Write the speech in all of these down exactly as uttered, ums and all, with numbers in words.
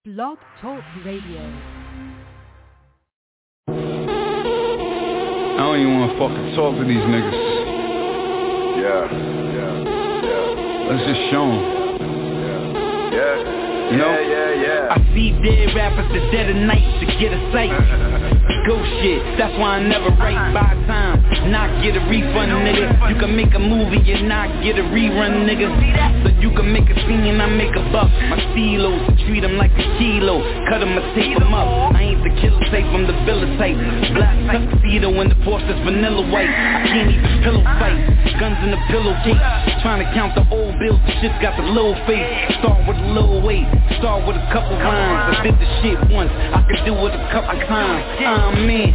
Blog Talk Radio. I don't even want to fucking talk to these niggas. Yeah, yeah, yeah. Let's just show them. Yeah, yeah, you know? yeah, yeah, yeah. I see dead rappers the dead of night to get a sight. Go shit, that's why I never write by time. Not get a refund, nigga. You can make a movie and not get a rerun, nigga. So you can make a scene and I make a buck. My stilos, I treat them like a kilo. Cut them, I tape them up. I ain't the killer tape, I'm the villa type. Black tuxedo in the Porsche's vanilla white. I can't even pillow fight. Guns in the pillowcase. Trying to count the old bills, the shit's got the little face. Start with a little weight, start with a couple rhymes. I did the shit once, I could do it a couple times. I'm in.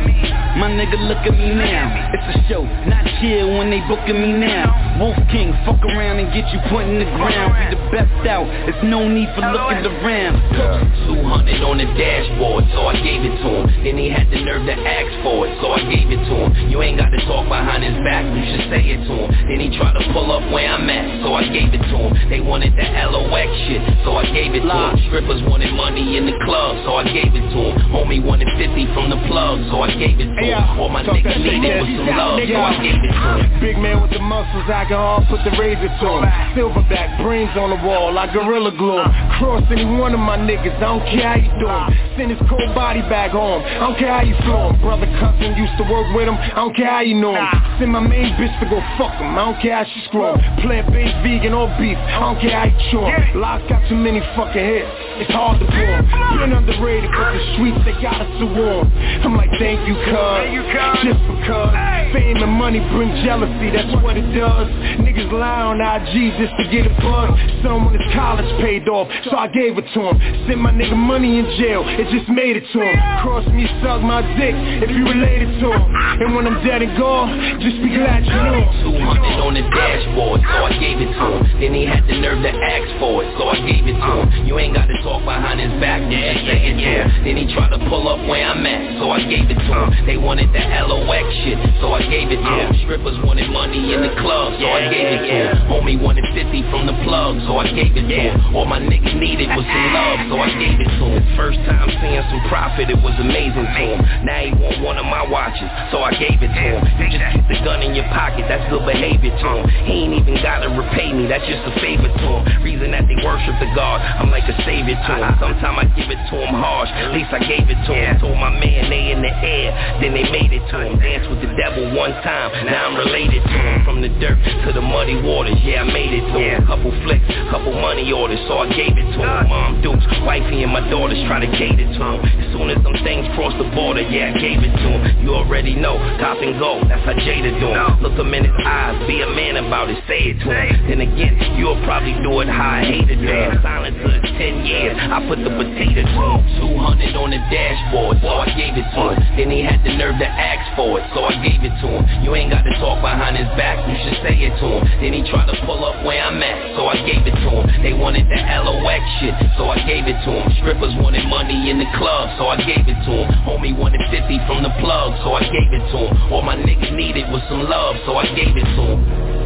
My nigga, look at me now. It's a show, not chill when they booking me now. Wolf King, fuck around and get you put in the ground. Be the best out, there's no need for looking around. Two hundred on the dashboard, so I gave it to him. Then he had the nerve to ask for it, so I gave it to him. You ain't got to talk behind his back, you should say it to him. Then he tried to pull up where I'm at, so I gave it to him. They wanted the L O X shit, so I gave it to him. Strippers wanted money in the club, so I gave it to him. Homie wanted fifty from the plug, so I gave it to him. All my niggas needed was some love, so I gave it to him. Big man with the muscles, I can all put the razor to him. Silverback, brains on the wall, like Gorilla Glue. Cross any one of my niggas, I don't care how you do him. Send his cold body back home, I don't care how you flow him. Brother cousin used to work with him, I don't care how you know him. Send my main bitch to go fuck him, I don't care how she screw him. Plant-based, vegan, or beef, I don't care how you chew him. Lock's got too many fucking hits, it's hard to pull him. Been underrated, but the streets, they got us to warm. I'm like, thank you, cuz, just because. Fame and money bring jealousy, that's what it does. Niggas lie on I G just to get a buzz. Someone his college paid off, so I gave it to him. Sent my nigga money in jail, it just made it to him. Cross me, suck my dick, if you related to him. And when I'm dead and gone, just be glad you know. Two hundred on the dashboard, so I gave it to him. Then he had the nerve to ask for it, so I gave it to him. You ain't got to talk behind his back, yeah, yeah, yeah, yeah. Then he tried to pull up where I'm at, so I gave it to him. They wanted the L O X shit, so I gave it to him. Strippers wanted money in the club, so I gave it to him. Homie wanted fifty from the plug, so I gave it to him. All my niggas needed was some love, so I gave it to him. His first time seeing some profit, it was amazing to him. Now he want one of my watches, so I gave it to him. You just keep the gun in your pocket, that's good behavior to him. He ain't even gotta repay me, that's just a favor to him. Reason that they worship the God, I'm like a savior to him. Sometimes I give it to him harsh, at least I gave it to him. Told my man they in the air, then they made it to him. Danced with the devil one time, now I'm related to him. From the dirt to the muddy waters, yeah, I made it to him. Couple flicks, couple money orders, so I gave it to him. Mom, Dukes, wifey and my daughters try to cater to him. As soon as them things cross the border, yeah, I gave it to him. You already know, cop and go, that's how Jada do him. Look him in his eyes, be a man about it, say it to him. Then again, you'll probably do it how I hate it, man. Silent to his ten years, I put the potato to him. Two hundred on the dashboard, so I gave it to him. Then he had the nerve to ask for it, so I gave it to him. You ain't got to talk behind his back, you should say it to him. Then he tried to pull up where I'm at, so I gave it to him. They wanted the L O X shit, so I gave it to him. Strippers wanted money in the club, so I gave it to him. Homie wanted fifty from the plug, so I gave it to him. All my niggas needed was some love, so I gave it to him.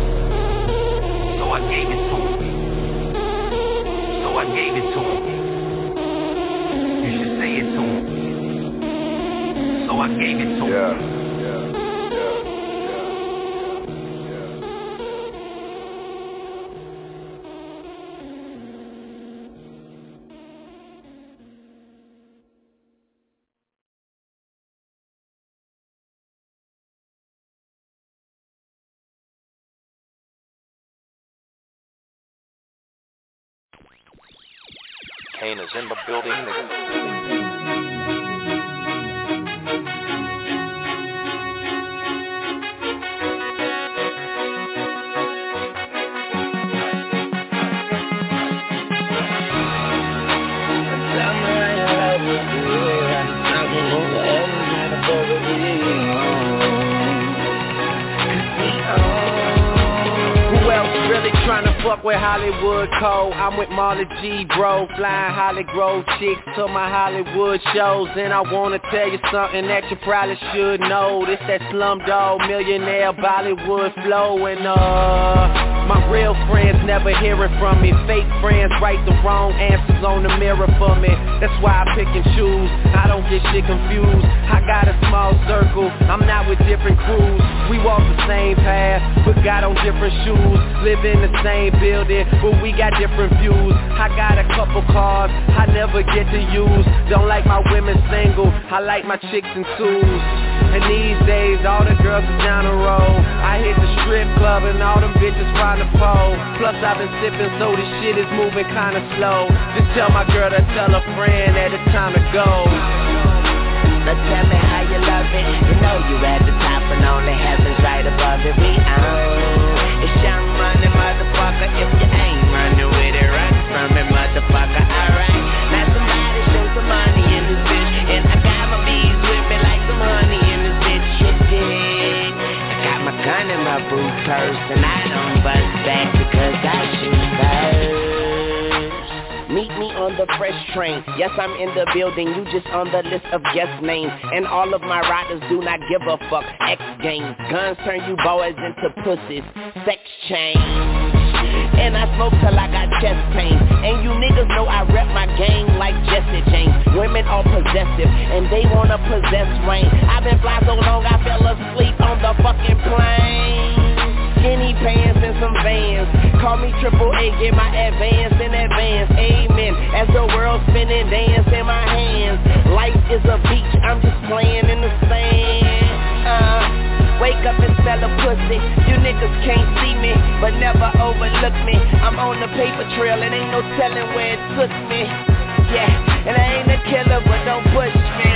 So I gave it to him. So I gave it to him. You should say it to him. So I gave it to him. Yeah. Kane is in the building. Fuck with Hollywood Code, I'm with Marley G, bro. Flying Holly Grove chicks to my Hollywood shows. And I wanna tell you something that you probably should know. This that Slumdog Millionaire Bollywood flow. And uh My real friends never hearing from me. Fake friends write the wrong answers on the mirror for me. That's why I pick and choose, I don't get shit confused. I got a small circle, I'm not with different crews. We walk the same path, but got on different shoes. Live in the same building, but we got different views. I got a couple cars I never get to use. Don't like my women single, I like my chicks in twos. And these days all the girls are down the road. I hit the strip club and all them bitches find the pole. Plus I've been sipping so this shit is moving kinda slow. Just tell my girl to tell a friend that it's time to go. Now tell me how you love it. You know you at the top and only heaven's right above it. We own it's young money, motherfucker. If you ain't running with it, run from it, motherfucker. Alright, now somebody show some money in this bitch, and I got my bees with me like some honey in this bitch. Shit, dig. I got my gun in my boot purse, and I don't bust back because I shoot first. Meet me on the fresh train. Yes, I'm in the building, you just on the list of guest names. And all of my riders do not give a fuck. X games, guns turn you boys into pussies. Sex change. And I smoke till I got chest pain. And you niggas know I rep my game like Jesse James. Women are possessive, and they wanna possess rain. I've been fly so long I fell asleep on the fucking plane. Skinny pants and some Vans. Call me Triple A, get my advance in advance. Amen. As the world's spinning, dance in my hands. Life is a beach, I'm just playing in the sand. Uh, wake up and smell a pussy. You niggas can't see me, but never overlook me. I'm on the paper trail, and ain't no telling where it took me. Yeah, and I ain't a killer, but don't push me.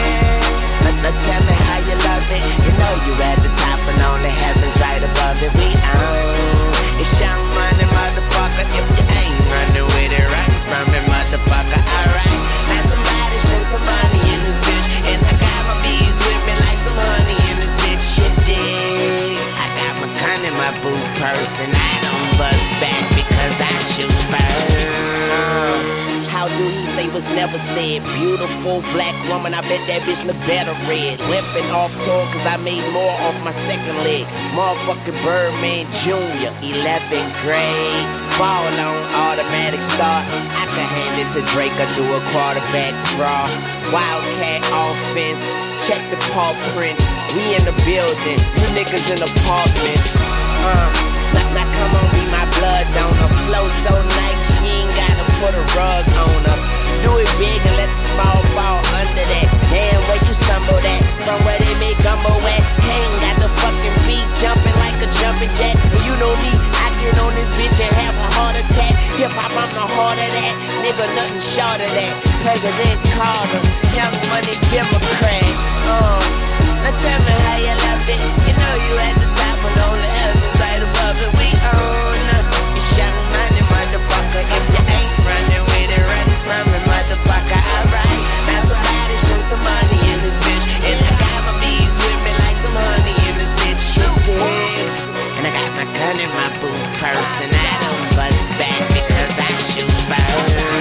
Now tell me how you love it. You know you at the top and only heaven's right above it. We own it's young money, motherfucker. If you ain't running with it, run from it, motherfucker. Alright, now somebody spend some money in this bitch, and I got my bees with me like some honey in this bitch. Shit, dig. I got my gun in my boot purse, and I don't bust back because I shoot first. How do he say was never said? Beautiful black woman, I bet that bitch look better red. Limping off tour cause I made more off my second leg. Motherfucking Birdman Junior, eleventh grade. Ball on automatic start. I can hand it to Drake or do a quarterback draw. Wildcat offense, check the paw print. We in the building, you niggas in apartments. Uh, now, now come on, be my blood donor. Flow so nice, you ain't gotta put a rug on her. Do it big and let the small fall under that. Damn, where you stumble at? From where they make gumbo at. Hang, got the fucking beat jumping like a jumping jack. And you know me, I get on this bitch and have a heart attack. Hip hop, I'm the heart of that. Nigga, nothing short of that. President Carter, young money Democrat. Uh, now tell me how you love it. You know you at the top and on the heavens right above it. We own it's young money, motherfucker. If you ain't running with it, run from it, motherfucker. Alright, now somebody show some money in this bitch, and I got my bees with me like some honey in this bitch. Shit, and I got my gun in my boot purse, and I don't bust back because I shoot first.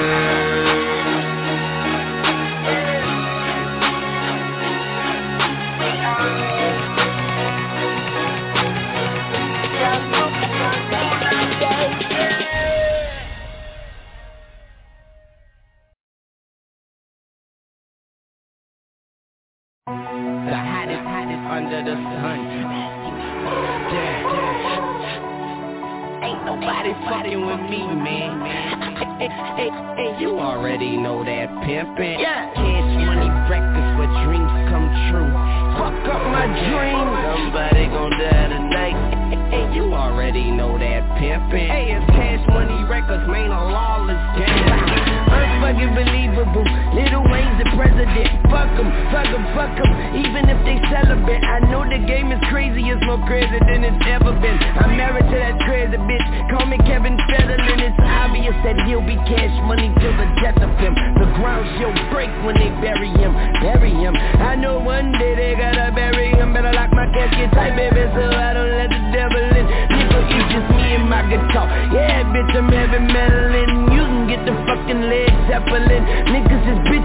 The hottest, hottest under the sun. Yeah, yeah. Ain't nobody fucking with me, man. Hey, hey, hey, you already know that pimpin'. Yeah. Cash money breakfast where dreams come true. Fuck up my dreams. Somebody gon' die tonight. Hey, you already know that pimpin'. Hey, it's Cash Money Records, man, a lawless gang. Unfucking believable. Lil Wayne's the president. Fuck em, fuck em, fuck em. Even if they celibate, I know the game is crazy. It's more crazy than it's ever been. I'm married to that crazy bitch. Call me Kevin Federline. It's obvious that he'll be Cash Money till the death of him. The ground she'll break when they bury him. Bury him. I know one day they gotta bury him. Better lock my casket tight, baby, so I don't let the devil in. People, it's just me and my guitar. Yeah, bitch, I'm heavy metal, and you can get the fucking Led Zeppelin. Niggas is bitches, bitch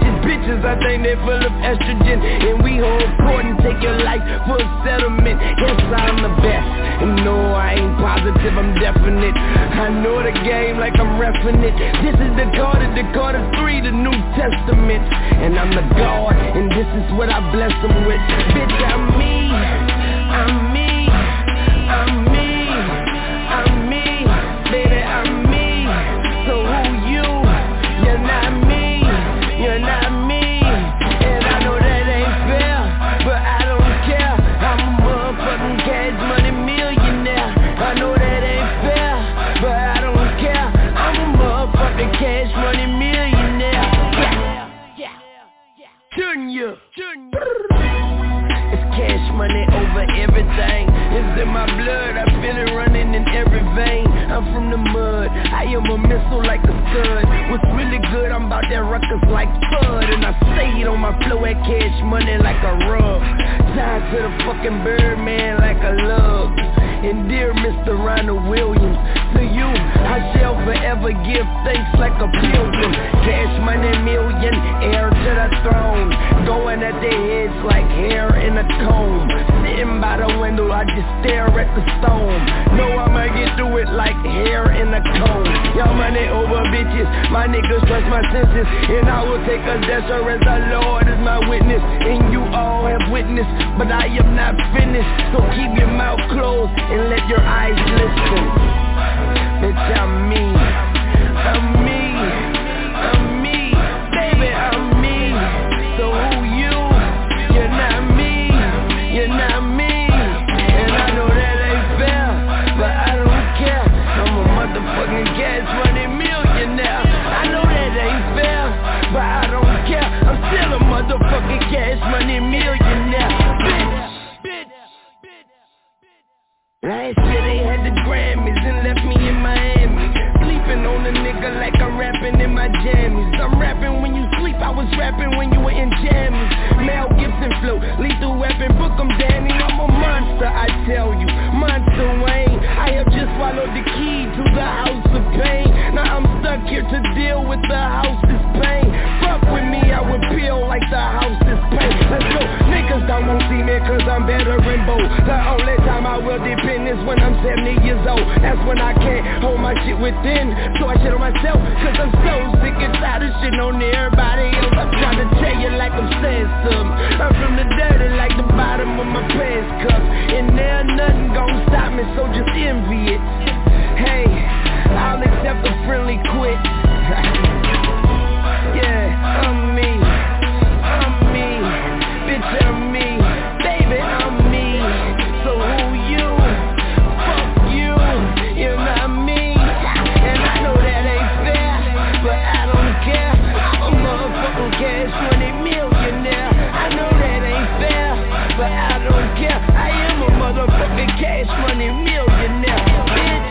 bitches, I think they full of estrogen. And we hold court and take your life for a settlement. Yes, I'm the best, and no, I ain't positive, I'm definite. I know the game like I'm reffing it. This is the Carter, the Carter three, the New Testament. And I'm the God, and this is what I bless them with. Bitch, I'm me, I'm me, I'm me, I'm me, baby, I'm me. So who you? You're not me, you're not me. And I know that ain't fair, but I don't care. I'm a motherfucking cash money millionaire. I know that ain't fair, but I don't care. I'm a motherfucking cash money millionaire. Yeah, yeah, turn you. It's cash money over everything. It's in my blood, I feel it running in every vein. I'm from the mud, I am a missile like a stud. What's really good, I'm about that ruckus like Bud. And I say it on my flow at cash money like a rug. Tied to the fucking Birdman like a lug. And dear Mister Ronald Williams, to you, I shall forever give thanks like a pilgrim. Cash money million, heir to the throne. Going at their heads like hair in a comb. Sitting by the window, I just stare at the stone. Know I'ma get through it like hair in a comb. Y'all money over bitches, my niggas trust my senses. And I will take a desert as the Lord is my witness. And you all have witnessed, but I am not finished. So keep your mouth closed and let your eyes listen. Bitch, I'm me, I'm me, I'm me, baby, I'm me. So who you? You're not me, you're not me. And I know that ain't fair, but I don't care. I'm a motherfucking cash money millionaire. I know that ain't fair, but I don't care. I'm still a motherfucking cash money millionaire. Bitch. Last year they had the Grammys and left me in Miami, sleeping on a nigga like I'm rapping in my jammies. I'm rapping when you sleep, I was rapping when you were in jammies. Mel Gibson flow, lethal weapon, book 'em Danny. I'm a monster, I tell you, Monster Wayne. I have just swallowed the key to the house of pain. Now I'm stuck here to deal with the house's pain. Fuck with me, I would peel like the house's pain. Let's go, niggas don't want to see me cause I'm better and bold. The only time I will depend is when I'm seventy years old. That's when I can't hold my shit within, so I shit on myself, cause I'm so sick and tired of shit on everybody else. I'm trying to tell you like I'm saying something. I'm from the dirty like the bottom of my pants cup, and there nothing gon' stop me, so just envy it. Hey, I'll accept a friendly quit. Yeah, I'm me, I'm me, bitch, I'm me, baby, I'm me. So who you? You're not me, and I know that ain't fair, but I don't care. I'm a motherfucking cash money millionaire. I know that ain't fair, but I don't care. I am a motherfucking cash money millionaire. Bitch,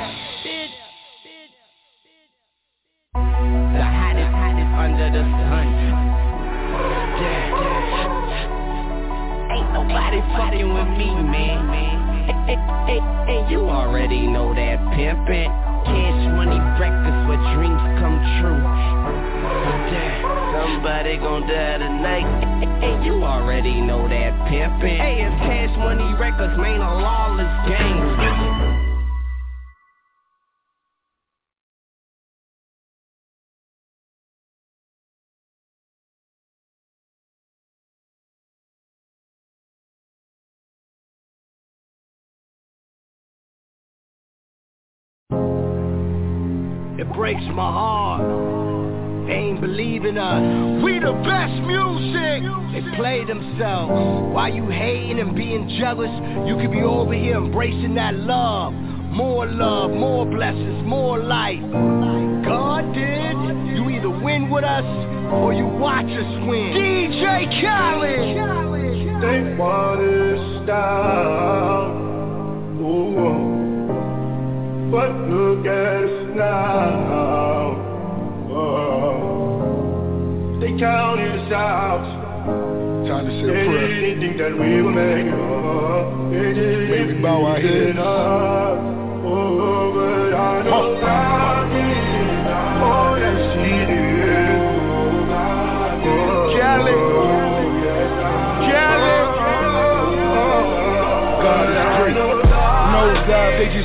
the hottest, hottest under the sun. Yeah, yeah. Ain't nobody fucking with me, man. Hey, hey, hey, you already know that pimpin'. Cash money breakfast where dreams come true. Yeah, somebody gon' die tonight. Hey, hey, you already know that pimpin'. Hey, it's Cash Money Records, man, a lawless game. It breaks my heart. They ain't believing us. We the best music. They play themselves. While you hating and being jealous, you could be over here embracing that love. More love, more blessings, more life. God did. You either win with us or you watch us win. D J Khaled. They want us down. Ooh. But look at us now. Oh. They counted us out. Time to say a prayer. They didn't think that we would make it. Oh. They didn't May we bow our heads. Oh, but I know God did more than she did. Oh.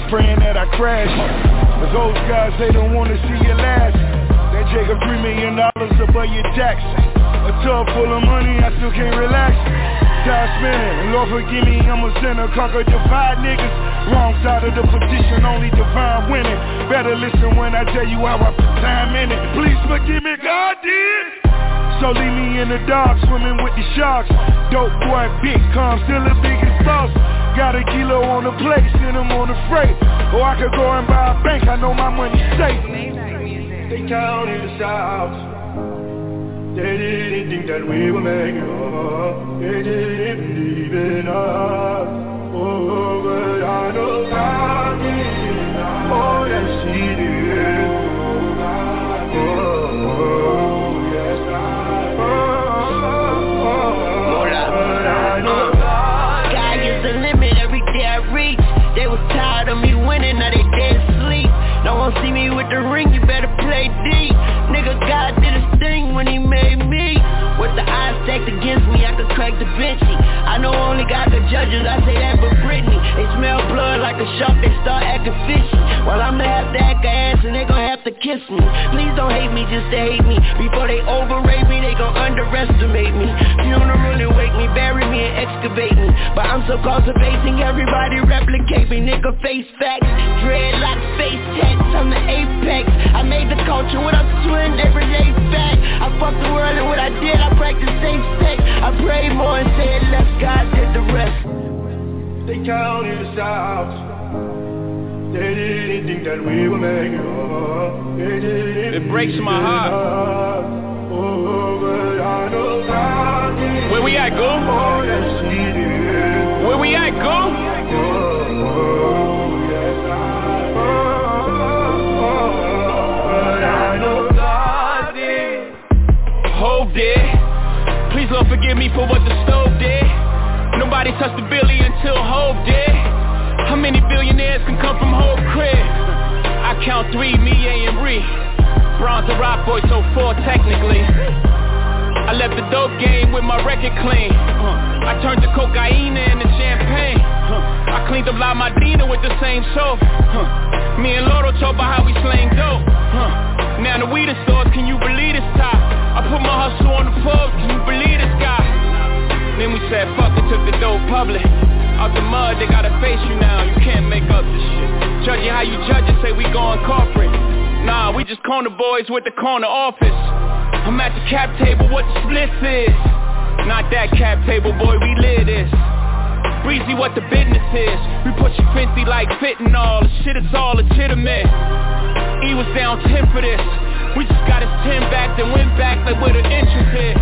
praying that I crash. Cause those guys, they don't wanna see you last. That Jacob three million dollars above your tax. A tub full of money, I still can't relax. Time spinning, Lord forgive me, I'm a sinner. Conquer divide niggas, wrong side of the petition, only divine winning. Better listen when I tell you how I put time in it. Please forgive me, God did. So leave me in the dark, swimming with the sharks. Dope boy, big calm, still the biggest boss. Got a kilo on the plate, send him on the freight. Or I could go and buy a bank, I know my money's safe. They counted us out. They didn't think that we would make it up. They didn't believe in us. Oh, but I know God did. Oh, yes, He did. Oh, oh, yes, I oh, oh, but I know God. God is the limit every day I reach. They was tired of me winning, now they dead asleep. Don't want to see me with the ring, you better play D. Nigga, God did his thing when he made me. With the odds stacked against me, I could crack the Vinci. I know only God could judge us, I say that for Britney. They smell blood like a shark, they start acting fishy. Well, I'ma have to act a ass and they gon' have to kiss me. Please don't hate me just to hate me. Before they overrate me, they gon' underestimate me. Funeral and wake me, bury me and excavate me. But I'm so cultivating, everybody replicate me. Nigga face facts, dreadlock face tats, I'm the apex. I made the culture what I'm doing every day back. I fucked the world and what I did, I practiced safe sex. I prayed more and said less, God did the rest. They counted us out. They didn't think that we would make it up. They didn't It breaks my heart. Oh, but I know God did. Where we at, go? Oh, yes, He did. Where we at, go? Oh, oh, yes, I oh, oh, but I know God did. Hope did. Please Lord forgive me for what the stove did. Nobody touched the billy until Hope did. How many billionaires can come from Hope crib? I count three, me, A, and Ree. Bronze and Rock Boy, so four technically. I left the dope game with my record clean. uh, I turned the cocaine into champagne. uh, I cleaned up La Madina with the same soap. uh, Me and Loro talk about how we slang dope. uh, Now the weed stores, can you believe this top? I put my hustle on the pub, can you believe this guy? Then we said fuck it, took the dope public. Out the mud, they gotta face you now, you can't make up this shit. Judging how you judge it, say we going corporate. Nah, we just corner boys with the corner office. I'm at the cap table, what the splits is. Not that cap table, boy, we live this. Breezy, what the business is. We put you fancy like fentanyl, the shit is all legitimate. E was down ten for this. We just got his ten back, then went back like where the interest is.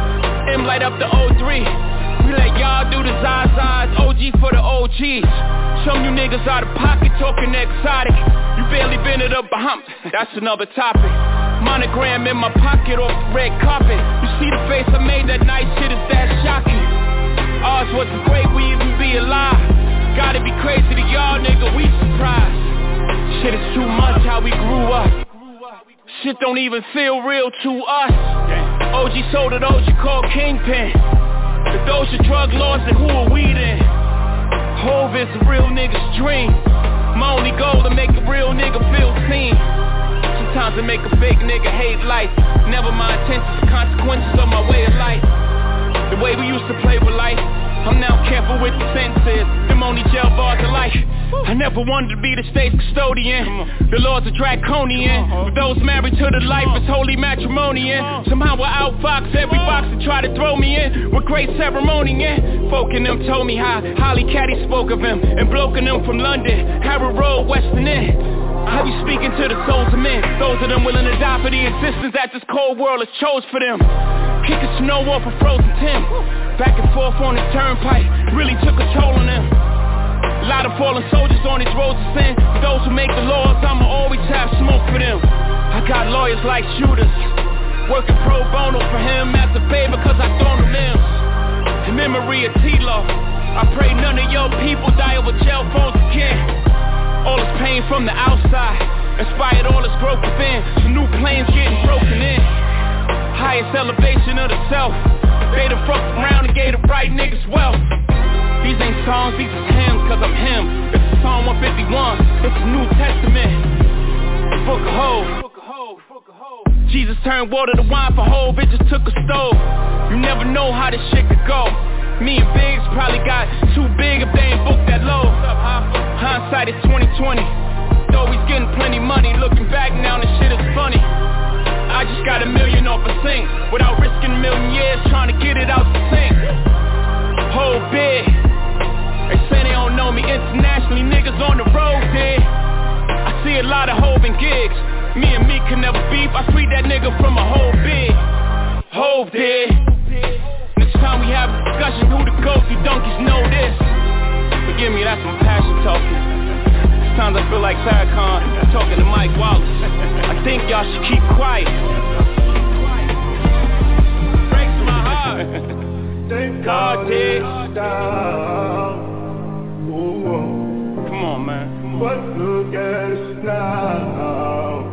M light up the O three. We let y'all do the Zazas, O G for the O Gs. Some you niggas out of pocket talking exotic. You barely been it up behind. That's another topic. Monogram in my pocket off the red carpet. You see the face I made that night, shit is that shocking. Ours wasn't great, we even be alive. Gotta be crazy to y'all, nigga, we surprised. Shit is too much how we grew up. Shit don't even feel real to us. O G sold it, O G called Kingpin. The Doja drug lords and who are we then? Hove is a real nigga's dream. My only goal to make a real nigga feel seen. Sometimes I make a fake nigga hate life. Never my intentions, the consequences of my way of life. The way we used to play with life, I'm now careful with the sentences. Them only jail bars of life. I never wanted to be the state's custodian. The laws are draconian. For those married to the life, it's holy matrimonian. Somehow I outfox every box that try to throw me in. With great ceremony, yeah. Folk in them told me how Holly Caddy spoke of him. And bloke in them from London, Harrow Road, Western End. I be speaking to the souls of men. Those of them willing to die for the existence that this cold world has chose for them. Kicking snow off a frozen Tim. Back and forth on the turnpike really took a toll on them. A lot of fallen soldiers on these roads of sin. For those who make the laws, I'ma always have smoke for them. I got lawyers like shooters, working pro bono for him as a favor cause I thrown them limbs. In memory of T-Law, I pray none of your people die over jail phones again. All this pain from the outside inspired all this growth within. Some new planes getting broken in. Highest elevation of the self. They done fucked around and gave the right niggas wealth. These ain't songs, these is hymns, cause I'm him. This is Psalm one fifty-one, it's the New Testament, the book of Hope. Jesus turned water to wine for Hov, it just took a stove. You never know how this shit could go. Me and Biggs probably got too big if they ain't booked that low. Hindsight is twenty twenty. Though he's getting plenty money, looking back now this shit is funny. I just got a million off a sink, without risking a million years trying to get it out the sink. Whole big. They say they don't know me internationally, niggas on the road did. I see a lot of Hov and gigs. Me and me can never beef, I tweet that nigga from a whole big. Hov did. Next time we have a discussion, who the GOAT, you donkeys know this. Forgive me, that's my passion talking. Sometimes I feel like Farrakhan talking to Mike Wallace. I think y'all should keep quiet. Breaks my heart. God did. Come on, man. But look at us now.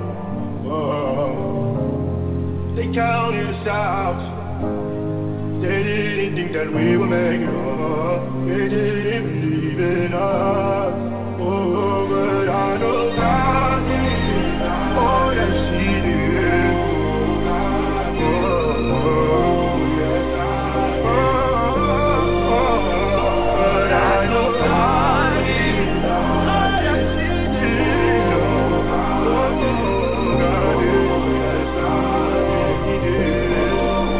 Oh. They counted us out. They didn't think that we would make it up. They didn't believe in us. Oh, but I know God did. Oh, yes, He did. Oh, oh, yes, I oh, oh, but I know God did. Oh, yes, He did. Oh, God did. Yes, I He did.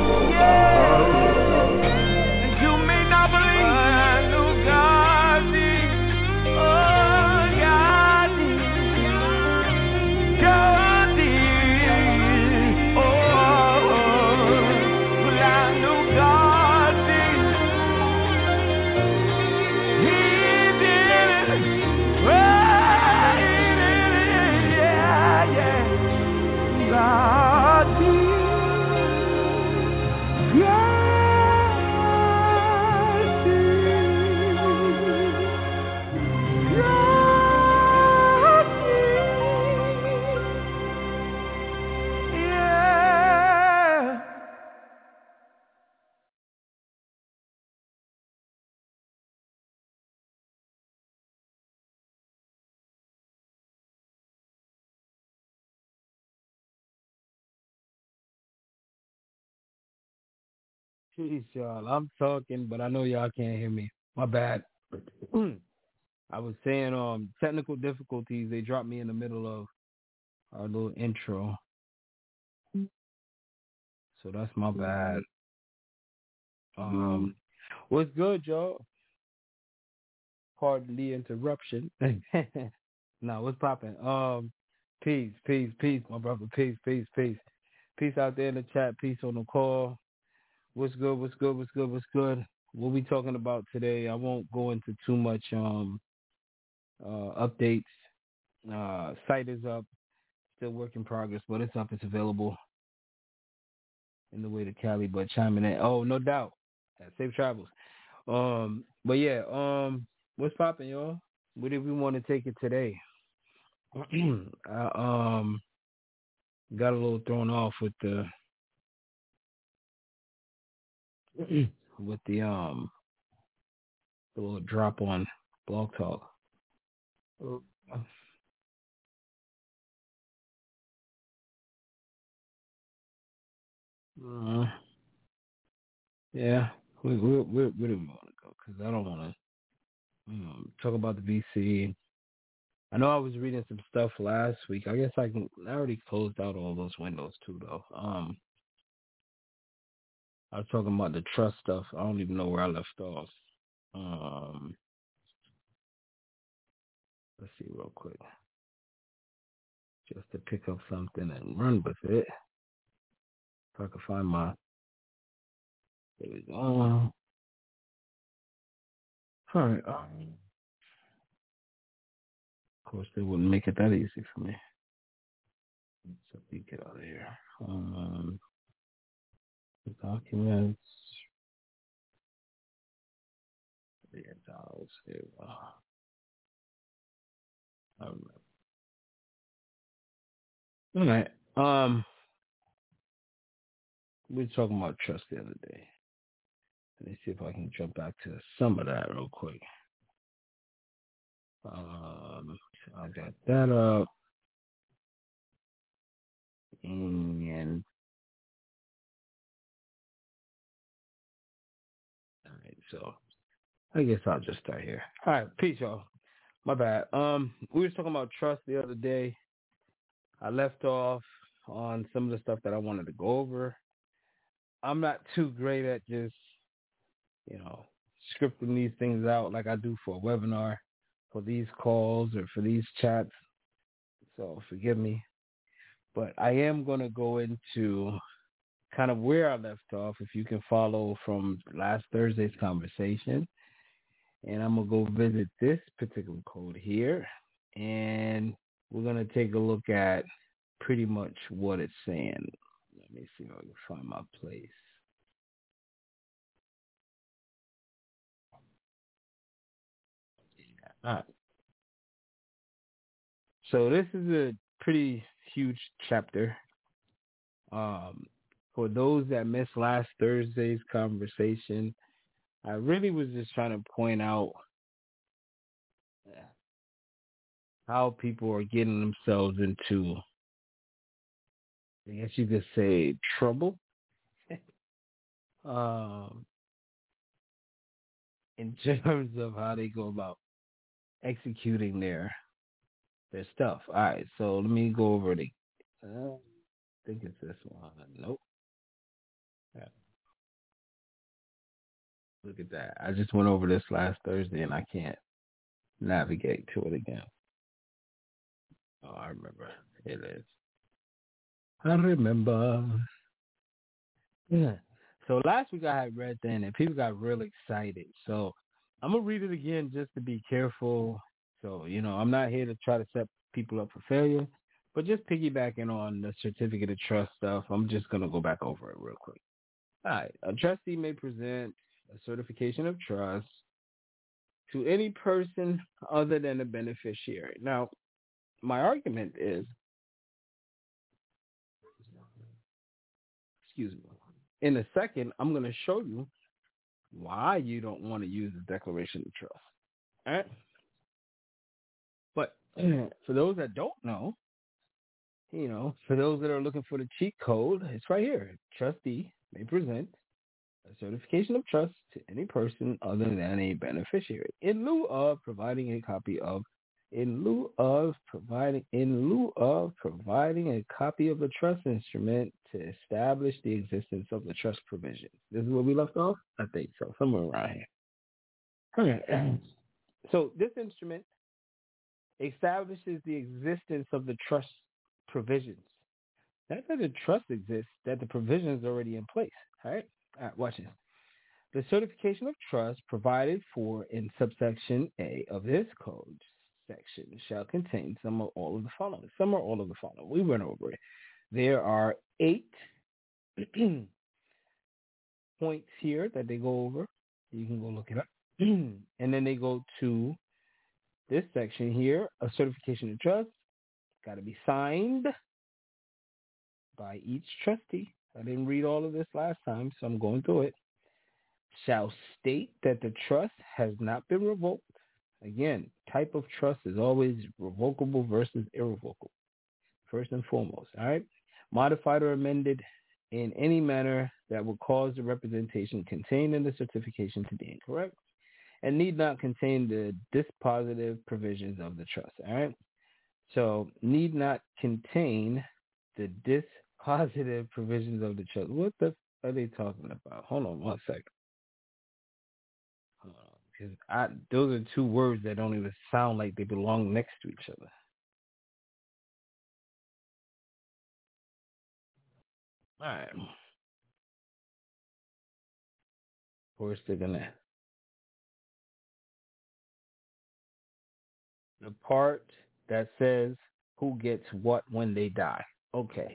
Yeah. And you may not believe, but I know God did. Oh, God did. God did. Oh, but I know God did. He did it. Oh, He did it. Yeah, yeah. God did. God Peace, y'all. I'm talking, but I know y'all can't hear me. My bad. I was saying um technical difficulties. They dropped me in the middle of our little intro. So that's my bad. Um, what's good, y'all? Pardon the interruption. Nah, what's popping? Um, peace, peace, peace, my brother. Peace, peace, peace. Peace out there in the chat. Peace on the call. What's good? What's good? What's good? What's good? What we talking about today? I won't go into too much um uh updates. Uh, site is up. Still work in progress, but it's up. It's available in the way to Cali, but chiming in. Oh, no doubt. Safe travels. Um, but yeah, um, what's popping, y'all? Where did we want to take it today? I um got a little thrown off with the with the um the little drop on Blog Talk. Uh, yeah, we we we where do we want to go? Because I don't want to um, talk about the V C. I know I was reading some stuff last week. I guess I can. I already closed out all those windows too, though. Um, I was talking about the trust stuff. I don't even know where I left off. Um, let's see real quick, just to pick up something and run with it. If I can find my. There we go. All right. Um, of course, they wouldn't make it that easy for me. So let me get out of here. Um, the documents. Yeah, dollars. Here. I remember. All right. Um, we were talking about trust the other day. Let me see if I can jump back to some of that real quick. Um, I got that up. And all right, so I guess I'll just start here. All right, peace, y'all. My bad. Um, we were talking about trust the other day. I left off on some of the stuff that I wanted to go over. I'm not too great at just, you know, scripting these things out like I do for a webinar, for these calls or for these chats. So forgive me. But I am going to go into kind of where I left off, if you can follow from last Thursday's conversation. And I'm going to go visit this particular code here. And we're going to take a look at pretty much what it's saying. Let me see if I can find my place. Yeah. All right. So this is a pretty huge chapter. Um, for those that missed last Thursday's conversation, I really was just trying to point out how people are getting themselves into, I guess you could say, trouble. um, in terms of how they go about executing their their stuff. All right, so let me go over the. Uh, I think it's this one. Nope. Yeah. Look at that. I just went over this last Thursday and I can't navigate to it again. Oh, I remember. It is. I remember. Yeah. So last week I had read that and people got real excited. So I'm going to read it again just to be careful. So, you know, I'm not here to try to set people up for failure, but just piggybacking on the certificate of trust stuff, I'm just going to go back over it real quick. All right. A trustee may present a certification of trust to any person other than the beneficiary. Now, my argument is, excuse me, in a second, I'm going to show you why you don't want to use the declaration of trust. All right? But for those that don't know, you know, for those that are looking for the cheat code, it's right here. Trustee may present a certification of trust to any person other than a beneficiary in lieu of providing a copy of in lieu of providing in lieu of providing a copy of the trust instrument to establish the existence of the trust provision. This is where we left off? I think so, somewhere around here. Okay. So this instrument establishes the existence of the trust provisions. Not that the trust exists, that the provision is already in place. All right? All right, watch this. The certification of trust provided for in subsection A of this code section shall contain some or all of the following. Some or all of the following. We went over it. There are eight points here that they go over. You can go look it up. And then they go to this section here, a certification of trust. Got to be signed by each trustee. I didn't read all of this last time, so I'm going through it. Shall state that the trust has not been revoked. Again, type of trust is always revocable versus irrevocable, first and foremost. All right? Modified or amended in any manner that would cause the representation contained in the certification to be incorrect, and need not contain the dispositive provisions of the trust. All right? So, need not contain the dispositive provisions of the trust. What the f- are they talking about? Hold on one second. Hold on. Because I, those are two words that don't even sound like they belong next to each other. All right. Of course, they're going to. The part that says who gets what when they die. Okay.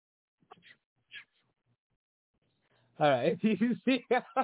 All right. You see?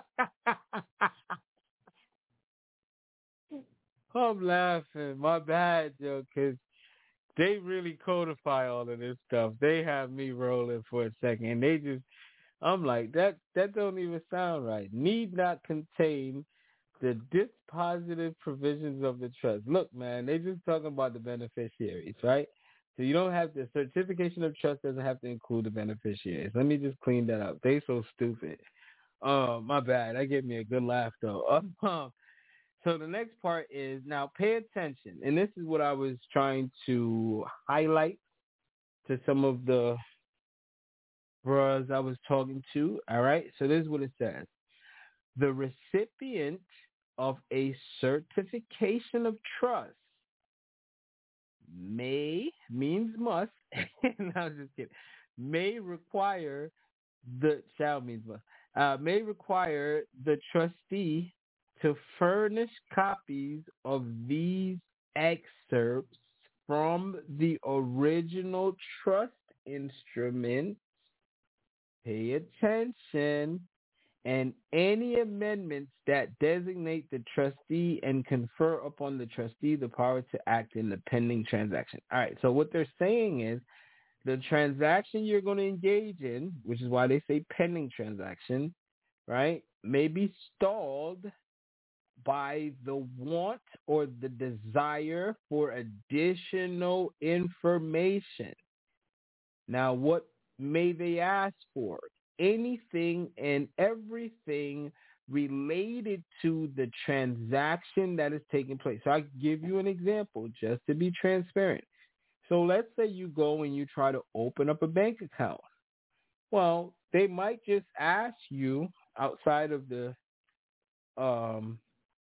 I'm laughing. My bad, Joe, because they really codify all of this stuff. They have me rolling for a second. They just, I'm like, that that don't even sound right. Need not contain the dispositive provisions of the trust. Look, man, they just talking about the beneficiaries, right? So you don't have the certification of trust doesn't have to include the beneficiaries. Let me just clean that up. They so stupid. Oh, my bad. That gave me a good laugh though. Um, so the next part is now pay attention, and this is what I was trying to highlight to some of the bros I was talking to. All right. So this is what it says: the recipient of a certification of trust may means must. No, I'm just kidding. May require the shall means must uh, may require the trustee to furnish copies of these excerpts from the original trust instrument. Pay attention. And any amendments that designate the trustee and confer upon the trustee the power to act in the pending transaction. All right, so what they're saying is the transaction you're going to engage in, which is why they say pending transaction, right, may be stalled by the want or the desire for additional information. Now, what may they ask for? Anything and everything related to the transaction that is taking place. So I'll give you an example just to be transparent. So let's say you go and you try to open up a bank account. Well, they might just ask you outside of the um,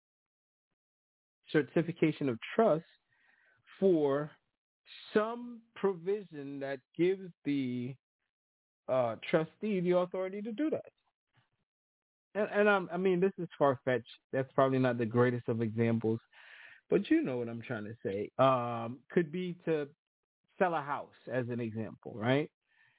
certification of trust for some provision that gives the Uh, trustee the authority to do that. And, and I'm, I mean, this is far-fetched. That's probably not the greatest of examples, but you know what I'm trying to say. Um, could be to sell a house as an example, right?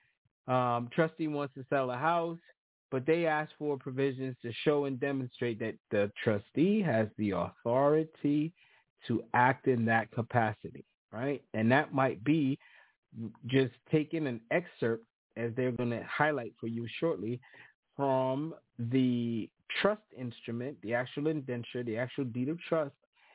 Um, trustee wants to sell a house, but they ask for provisions to show and demonstrate that the trustee has the authority to act in that capacity, right? And that might be just taking an excerpt, as they're going to highlight for you shortly, from the trust instrument, the actual indenture, the actual deed of trust,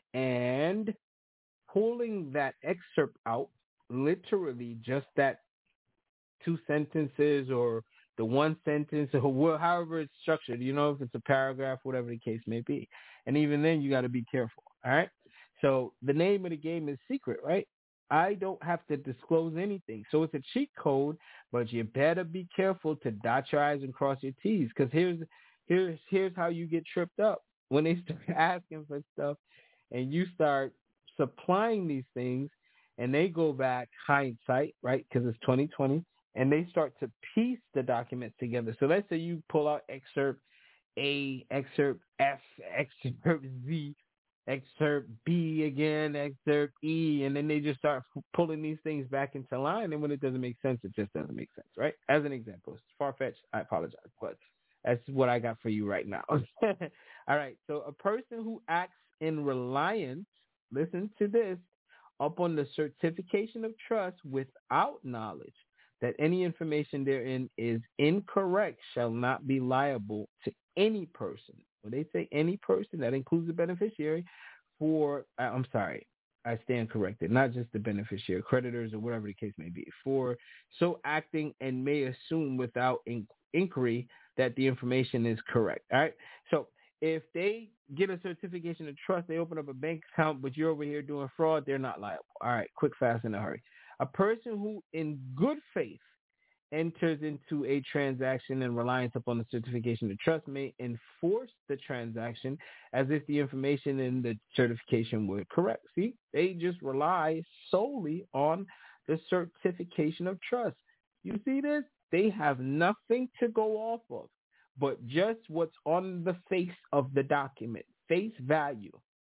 and pulling that excerpt out, literally just that two sentences or the one sentence or however it's structured, you know, if it's a paragraph, whatever the case may be. And even then, you got to be careful, all right? So the name of the game is secret, right? I don't have to disclose anything. So it's a cheat code, but you better be careful to dot your I's and cross your T's, because here's here's here's how you get tripped up. When they start asking for stuff and you start supplying these things and they go back hindsight, right, because it's twenty twenty, and they start to piece the documents together. So let's say you pull out excerpt A, excerpt F, excerpt Z, excerpt B again, excerpt E, and then they just start pulling these things back into line, and when it doesn't make sense, it just doesn't make sense, right? As an example, it's far-fetched, I apologize, but that's what I got for you right now. All right, so a person who acts in reliance, listen to this, upon the certification of trust without knowledge that any information therein is incorrect shall not be liable to any person. When they say any person, that includes the beneficiary for, I'm sorry, I stand corrected, not just the beneficiary, creditors or whatever the case may be, for so acting and may assume without in- inquiry that the information is correct. All right. So if they get a certification of trust, they open up a bank account, but you're over here doing fraud, they're not liable. All right. Quick, fast, in a hurry. A person who in good faith enters into a transaction in reliance upon the certification of trust may enforce the transaction as if the information in the certification were correct. See, they just rely solely on the certification of trust. You see this? They have nothing to go off of, but just what's on the face of the document, face value.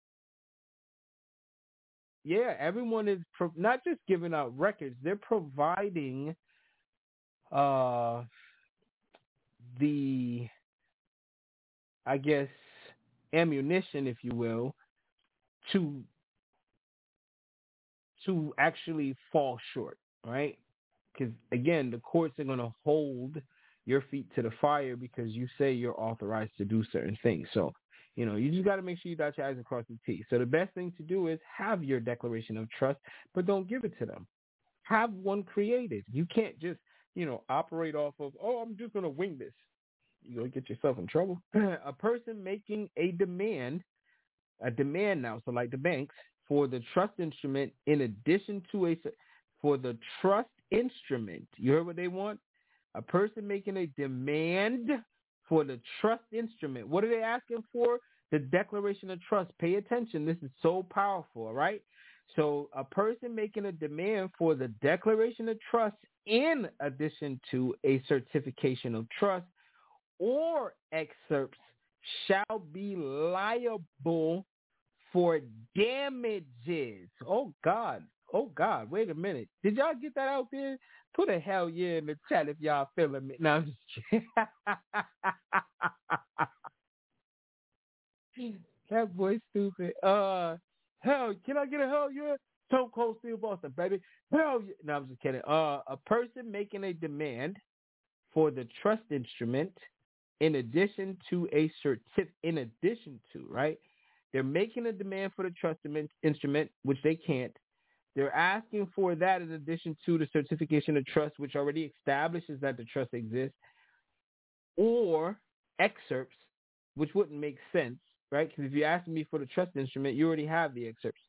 Yeah, everyone is pro- not just giving out records, they're providing Uh, the, I guess, ammunition, if you will, to to actually fall short, right? Because, again, the courts are going to hold your feet to the fire because you say you're authorized to do certain things. So, you know, you just got to make sure you dot your I's and cross your T's. So the best thing to do is have your declaration of trust, but don't give it to them. Have one created. You can't just, you know, operate off of, oh, I'm just going to wing this. You're going to get yourself in trouble. A person making a demand, a demand now, so like the banks, for the trust instrument in addition to a, for the trust instrument, you heard what they want? A person making a demand for the trust instrument. What are they asking for? The declaration of trust. Pay attention. This is so powerful, right? So a person making a demand for the declaration of trust in addition to a certification of trust or excerpts shall be liable for damages. Oh, God. Oh, God. Wait a minute. Did y'all get that out there? Put a hell yeah in the chat if y'all feeling me. No, I'm just kidding. That boy stupid. Uh, hell, can I get a hell yeah? Stone Cold Steve Boston, baby. Hell yeah. No, I'm just kidding. Uh, a person making a demand for the trust instrument in addition to a certif, in addition to, right? They're making a demand for the trust instrument, which they can't. They're asking for that in addition to the certification of trust, which already establishes that the trust exists, or excerpts, which wouldn't make sense, right? Because if you're asking me for the trust instrument, you already have the excerpts.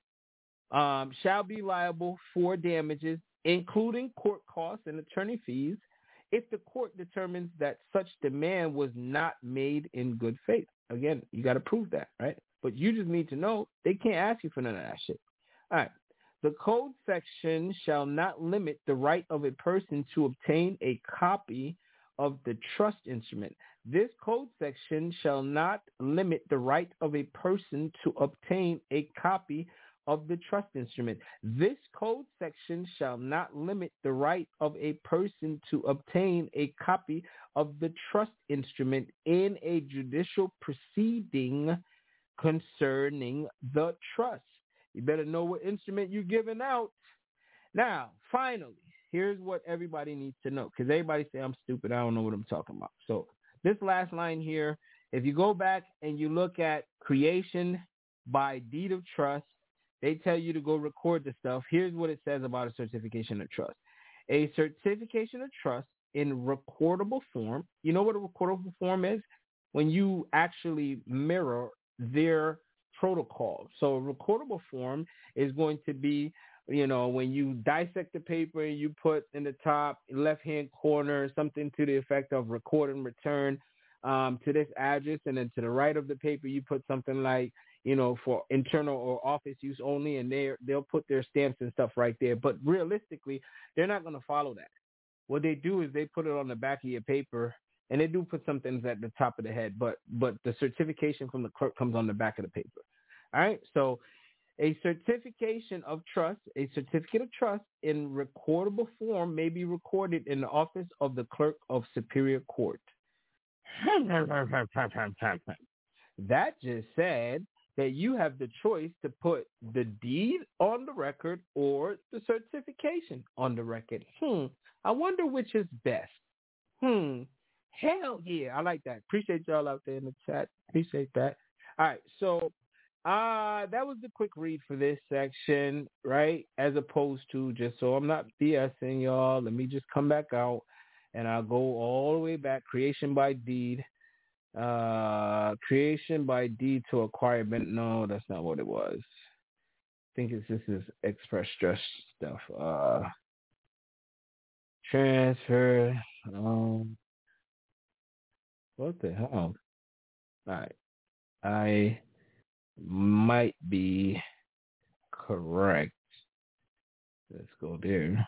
Um, shall be liable for damages, including court costs and attorney fees, if the court determines that such demand was not made in good faith. Again, you got to prove that, right? But you just need to know they can't ask you for none of that shit. All right. The code section shall not limit the right of a person to obtain a copy of the trust instrument. This code section shall not limit the right of a person to obtain a copy of the trust instrument. This code section shall not limit the right of a person to obtain a copy of the trust instrument in a judicial proceeding concerning the trust. You better know what instrument you're giving out. Now, finally, here's what everybody needs to know, because everybody say I'm stupid, I don't know what I'm talking about. So this last line here, if you go back and you look at creation by deed of trust, they tell you to go record the stuff. Here's what it says about a certification of trust. A certification of trust in recordable form. You know what a recordable form is? When you actually mirror their protocol. So a recordable form is going to be, you know, when you dissect the paper, you put in the top left-hand corner something to the effect of record and return um, to this address, and then to the right of the paper, you put something like, you know, for internal or office use only, and they they'll put their stamps and stuff right there. But realistically, they're not going to follow that. What they do is they put it on the back of your paper, and they do put some things at the top of the head, but but the certification from the clerk comes on the back of the paper. All right, so a certification of trust, a certificate of trust in recordable form may be recorded in the office of the clerk of superior court. That just said that you have the choice to put the deed on the record or the certification on the record. Hmm, I wonder which is best. Hmm, hell yeah, I like that. Appreciate y'all out there in the chat. Appreciate that. All right, so Uh, that was the quick read for this section, right? As opposed to, just so I'm not BSing y'all, let me just come back out and I'll go all the way back. Creation by deed. Uh, creation by deed to acquire. No, that's not what it was. I think it's, this is express stress stuff. Uh, transfer. Um, what the hell? All right. I might be correct. Let's go there.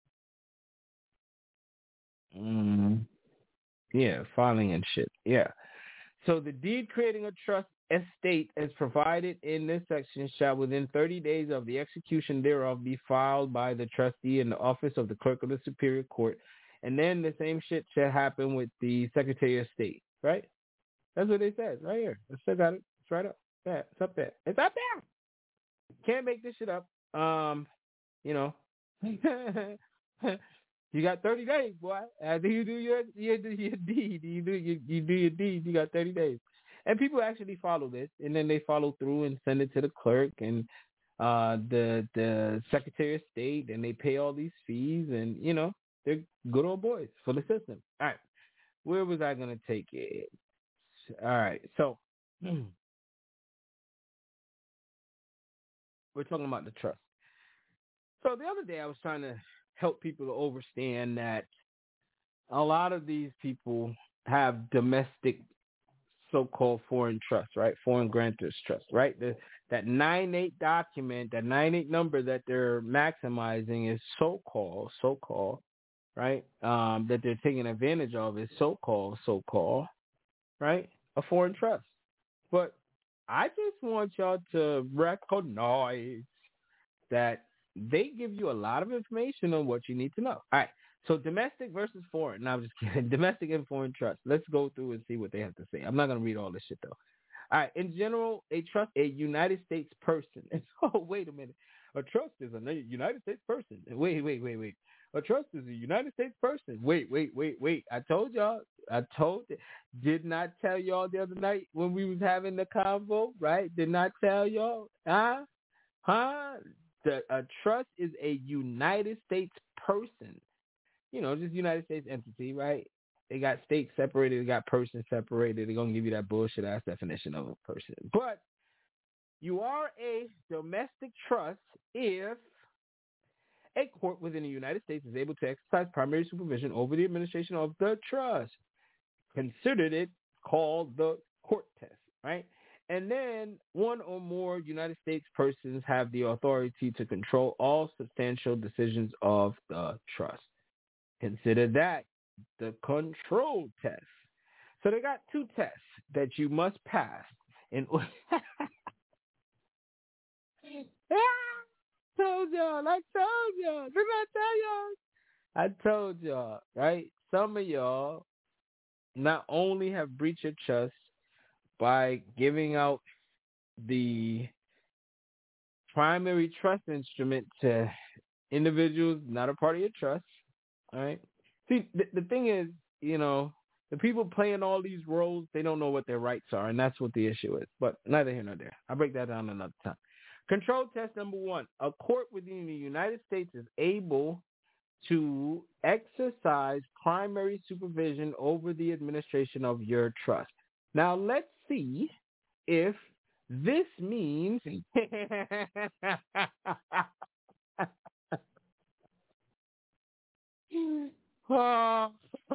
Mm, yeah, filing and shit. Yeah. So the deed creating a trust estate as provided in this section shall within thirty days of the execution thereof be filed by the trustee in the office of the clerk of the superior court. And then the same shit should happen with the Secretary of State, right? That's what it says right here. I still got it. It's right up. Yeah, it's up there. It's up there. Can't make this shit up. Um, you know, You got thirty days, boy. After you do your your, your deed, you do you, you do your deed. You got thirty days, and people actually follow this, and then they follow through and send it to the clerk and uh, the the Secretary of State, and they pay all these fees, and you know they're good old boys for the system. All right, where was I gonna take it? All right, so we're talking about the trust. So the other day I was trying to help people to understand that a lot of these people have domestic so-called foreign trust, right? Foreign grantors trust, right? The, that nine eight document, that nine eight number that they're maximizing is so-called, so-called, right? Um, that they're taking advantage of is so-called, so-called, right? A foreign trust. But I just want y'all to recognize that they give you a lot of information on what you need to know. All right. So domestic versus foreign. No, I'm just kidding. Domestic and foreign trust. Let's go through and see what they have to say. I'm not going to read all this shit, though. All right. In general, a trust a United States person. Oh, wait a minute. A trust is a United States person. Wait, wait, wait, wait. A trust is a United States person. Wait, wait, wait, wait. I told y'all. I told Did not tell y'all the other night when we was having the convo, right? Did not tell y'all. Huh? Huh? The, a trust is a United States person. You know, just United States entity, right? They got states separated. They got persons separated. They're going to give you that bullshit-ass definition of a person. But you are a domestic trust if a court within the United States is able to exercise primary supervision over the administration of the trust. Considered it called the court test, right? And then one or more United States persons have the authority to control all substantial decisions of the trust. Consider that the control test. So they got two tests that you must pass in order. I told y'all, I told y'all. Didn't I tell y'all? I told y'all, right? Some of y'all not only have breached your trust by giving out the primary trust instrument to individuals not a part of your trust, all right? See, the, the thing is, you know, the people playing all these roles, they don't know what their rights are, and that's what the issue is. But neither here nor there. I'll break that down another time. Control test number one. A court within the United States is able to exercise primary supervision over the administration of your trust. Now, let's see if this means oh,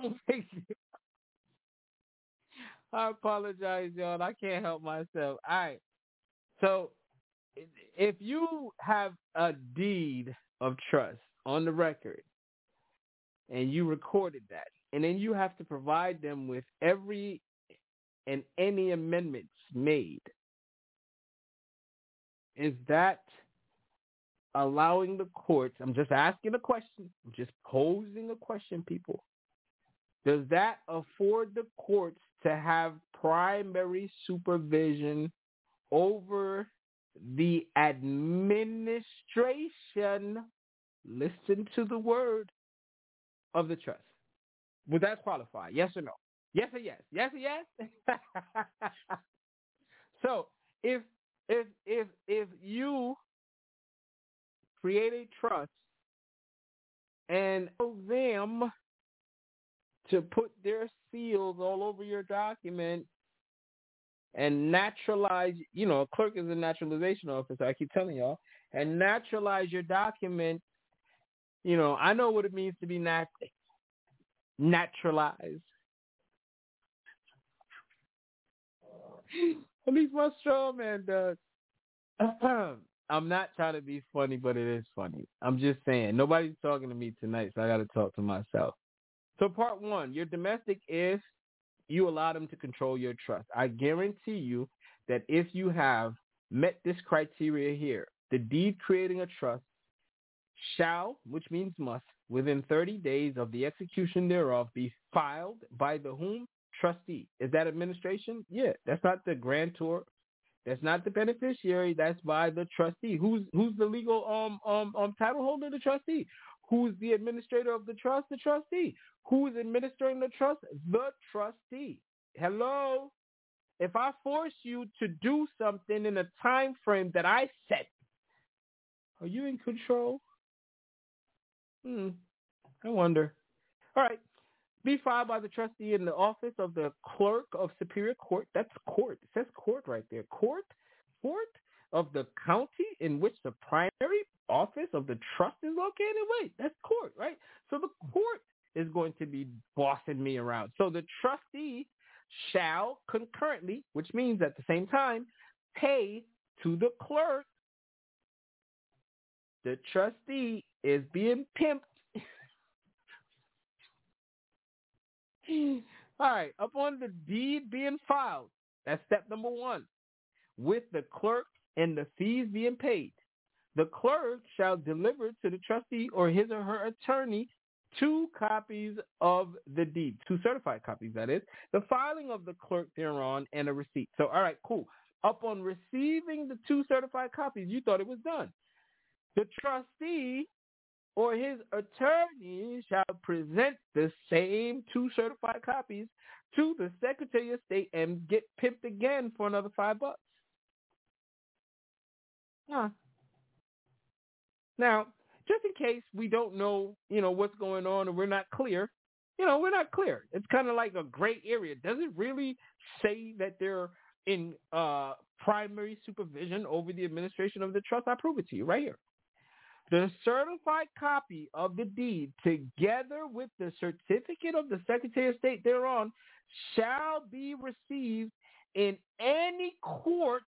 I apologize, y'all. I can't help myself. All right. So if you have a deed of trust on the record and you recorded that, and then you have to provide them with every and any amendments made, is that allowing the courts, I'm just asking a question, I'm just posing a question, people. Does that afford the courts to have primary supervision over the administration, listen to the word, of the trust? Would that qualify? Yes or no? Yes or yes? Yes or yes? So if if if if you create a trust and allow them to put their seals all over your document and naturalize, you know, a clerk is a naturalization officer, I keep telling y'all, and naturalize your document, you know, I know what it means to be nat- naturalized. At least my straw man does. I'm not trying to be funny, but it is funny. I'm just saying, nobody's talking to me tonight, so I got to talk to myself. So part one, your domestic is you allow them to control your trust. I guarantee you that if you have met this criteria here, the deed creating a trust shall, which means must, within thirty days of the execution thereof, be filed by the whom? Trustee. Is that administration? Yeah, that's not the grantor. That's not the beneficiary. That's by the trustee. Who's who's the legal um um um title holder? The trustee. Who's the administrator of the trust? The trustee. Who's administering the trust? The trustee. Hello? If I force you to do something in a time frame that I set, are you in control? Hmm. I wonder. All right. Be filed by the trustee in the office of the clerk of Superior Court. That's court. It says court right there. Court. Court of the county in which the primary office of the trust is located. Wait, that's court, right? So the court is going to be bossing me around. So the trustee shall concurrently, which means at the same time, pay to the clerk. The trustee is being pimped. All right, upon the deed being filed, that's step number one, with the clerk and the fees being paid, the clerk shall deliver to the trustee or his or her attorney two copies of the deed, two certified copies, that is, the filing of the clerk thereon, and a receipt. So, all right, cool. Upon receiving the two certified copies, you thought it was done. The trustee or his attorney shall present the same two certified copies to the Secretary of State and get pimped again for another five bucks. Huh. Now, just in case we don't know, you know, what's going on or we're not clear, you know, we're not clear. It's kind of like a gray area. Does it really say that they're in uh, primary supervision over the administration of the trust? I prove it to you right here. The certified copy of the deed, together with the certificate of the Secretary of State thereon, shall be received in any court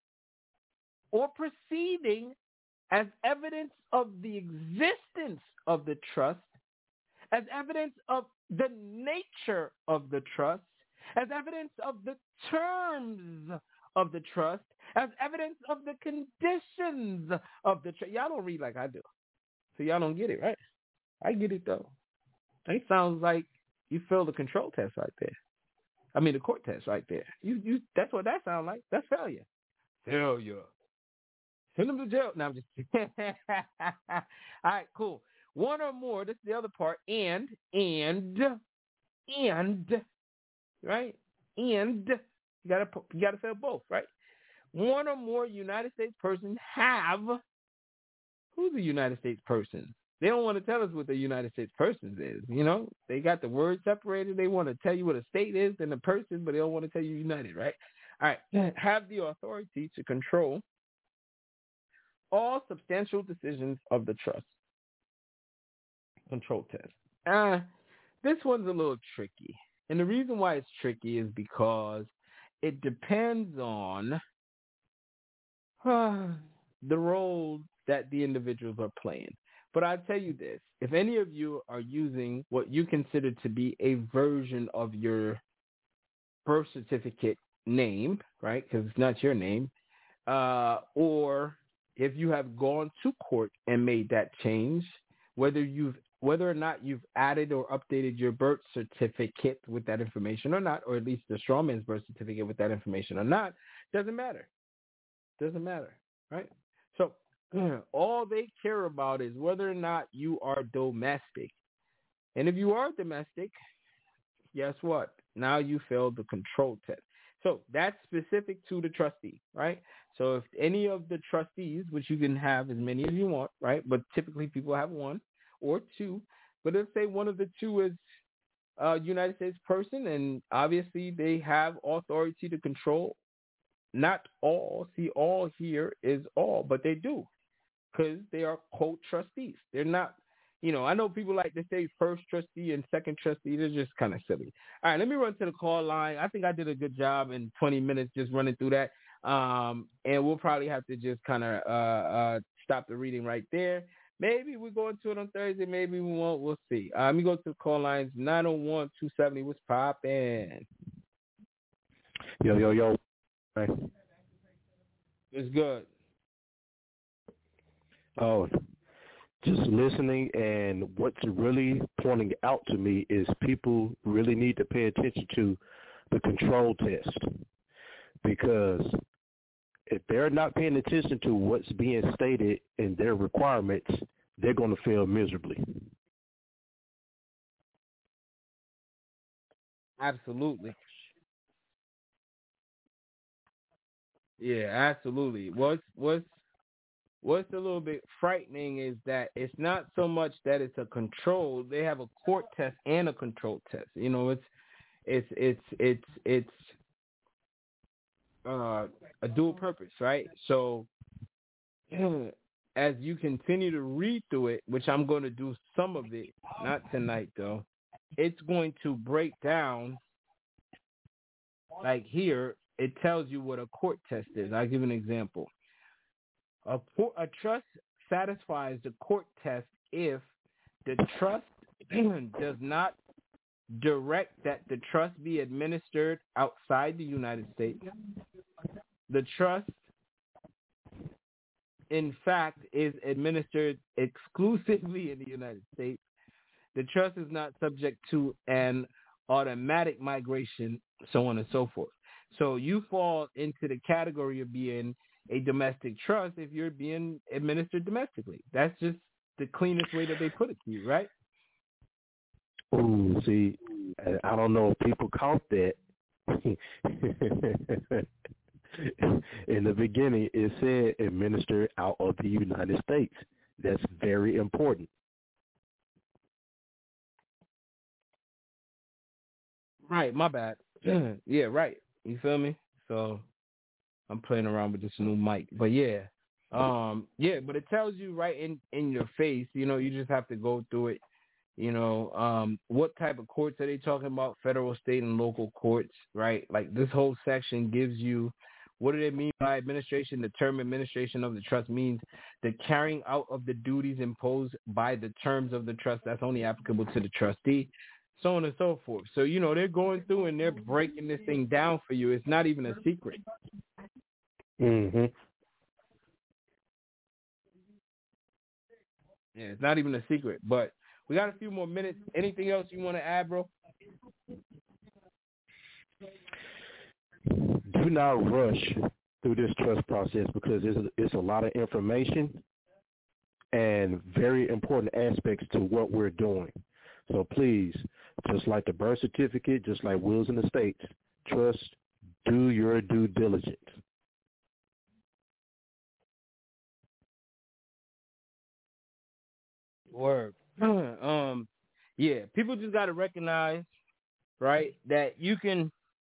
or proceeding as evidence of the existence of the trust, as evidence of the nature of the trust, as evidence of the terms of the trust, as evidence of the conditions of the trust. Y'all don't read like I do, so y'all don't get it, right? I get it, though. It sounds like you failed the control test right there. I mean, the court test right there. You, you. That's what that sounds like. That's failure. Failure. Send them to jail. No, I'm just kidding. All right, cool. One or more, this is the other part, and, and, and, right? And, you gotta, you gotta fail both, right? One or more United States persons have, who's a United States person? They don't want to tell us what the United States person is, you know? They got the word separated. They want to tell you what a state is and a person, but they don't want to tell you United, right? All right, have the authority to control all substantial decisions of the trust. Control test. Uh, this one's a little tricky. And the reason why it's tricky is because it depends on uh, the role that the individuals are playing. But I'll tell you this. If any of you are using what you consider to be a version of your birth certificate name, right, because it's not your name, uh, or if you have gone to court and made that change, whether you've whether or not you've added or updated your birth certificate with that information or not, or at least the strawman's birth certificate with that information or not, doesn't matter. Doesn't matter, right? So all they care about is whether or not you are domestic. And if you are domestic, guess what? Now you failed the control test. So that's specific to the trustee, right? So if any of the trustees, which you can have as many as you want, right? But typically people have one or two. But let's say one of the two is a United States person, and obviously they have authority to control. Not all. See, all here is all, but they do because they are co-trustees. They're not, you know, I know people like to say first trustee and second trustee. They're just kind of silly. All right, let me run to the call line. I think I did a good job in twenty minutes just running through that. Um, and we'll probably have to just kind of uh, uh, stop the reading right there. Maybe we're going to it on Thursday. Maybe we won't. We'll see. Uh, let me go to the call lines. nine oh one, two seventy. What's poppin'? Yo, yo, yo. Hey. It's good. Oh, just listening, and what's really pointing out to me is people really need to pay attention to the control test, because if they're not paying attention to what's being stated in their requirements, they're going to fail miserably. Absolutely. Yeah, absolutely. What's what's what's a little bit frightening is that it's not so much that it's a control. They have a court test and a control test. You know, it's it's it's it's it's uh, a dual purpose, right? So as you continue to read through it, which I'm going to do some of it, not tonight though, it's going to break down. Like here, it tells you what a court test is. I'll give an example. A, a trust satisfies the court test if the trust does not direct that the trust be administered outside the United States. The trust, in fact, is administered exclusively in the United States. The trust is not subject to an automatic migration, so on and so forth. So you fall into the category of being a domestic trust if you're being administered domestically. That's just the cleanest way that they put it to you, right? Ooh, see, I don't know if people caught that. In the beginning, it said administered out of the United States. That's very important. Right, my bad. Yeah, right. You feel me? So I'm playing around with this new mic. But yeah. Um, yeah, but it tells you right in, in your face, you know, you just have to go through it. You know, um, what type of courts are they talking about? Federal, state, and local courts, right? Like this whole section gives you what do they mean by administration? The term administration of the trust means the carrying out of the duties imposed by the terms of the trust that's only applicable to the trustee, so on and so forth. So, you know, they're going through and they're breaking this thing down for you. It's not even a secret. Mm-hmm. Yeah, it's not even a secret. But we got a few more minutes. Anything else you want to add, bro? Do not rush through this trust process because it's, it's a lot of information and very important aspects to what we're doing. So please, just like the birth certificate, just like wills and estates, trust, do your due diligence. Word. um, yeah, people just got to recognize, right, that you can.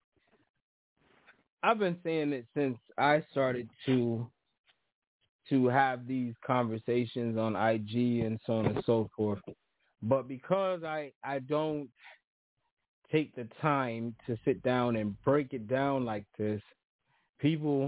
I've been saying it since I started to to have these conversations on I G and so on and so forth. But because I, I don't take the time to sit down and break it down like this, people,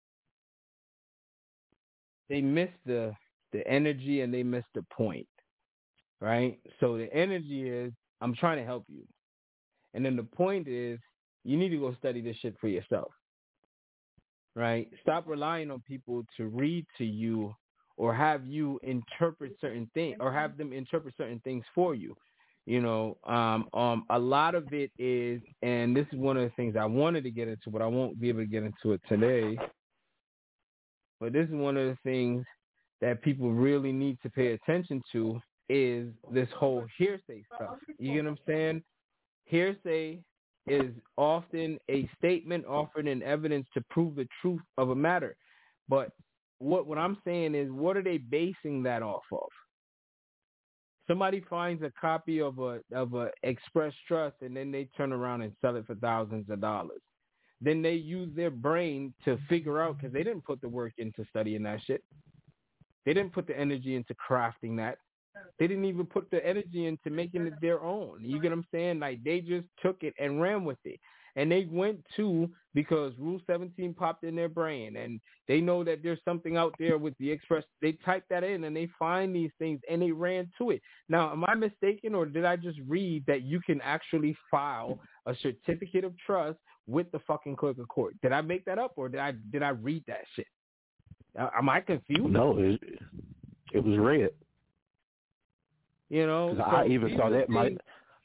they miss the, the energy and they miss the point, right? So the energy is, I'm trying to help you. And then the point is, you need to go study this shit for yourself, right? Stop relying on people to read to you or have you interpret certain things or have them interpret certain things for you. You know, um, um, a lot of it is, and this is one of the things I wanted to get into, but I won't be able to get into it today. But this is one of the things that people really need to pay attention to is this whole hearsay stuff. You get what I'm saying? Hearsay is often a statement offered in evidence to prove the truth of a matter. But what what I'm saying is, what are they basing that off of? Somebody finds a copy of a of a Express Trust and then they turn around and sell it for thousands of dollars. Then they use their brain to figure out, because they didn't put the work into studying that shit. They didn't put the energy into crafting that. They didn't even put the energy into making it their own. You get what I'm saying? Like, they just took it and ran with it. And they went to, because Rule seventeen popped in their brain, and they know that there's something out there with the Express. They type that in, and they find these things, and they ran to it. Now, am I mistaken, or did I just read that you can actually file a certificate of trust with the fucking clerk of court? Did I make that up, or did I did I read that shit? Am I confused? No, it, it was read. You know, so I even saw that. My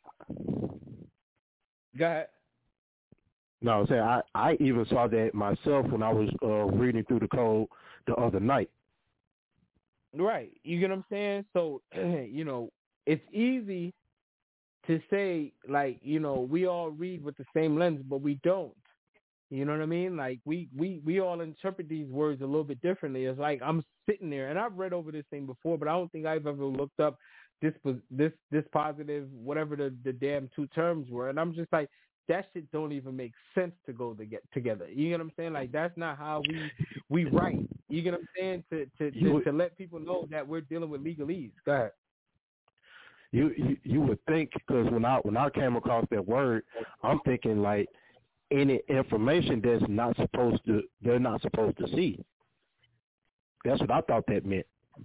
go ahead. No, I, I I even saw that myself when I was uh, reading through the code the other night. Right. You get what I'm saying? So, you know, it's easy to say, like, you know, we all read with the same lens, but we don't. You know what I mean? Like, we, we, we all interpret these words a little bit differently. It's like I'm sitting there, and I've read over this thing before, but I don't think I've ever looked up this this this positive, whatever the, the damn two terms were. And I'm just like, that shit don't even make sense to go to get together. You get what I'm saying? Like, that's not how we we write. You get what I'm saying? To to, to, to let people know that we're dealing with legalese. Go ahead. You, you you would think, because when I when I came across that word, I'm thinking like any information that's not supposed to they're not supposed to see. That's what I thought that meant.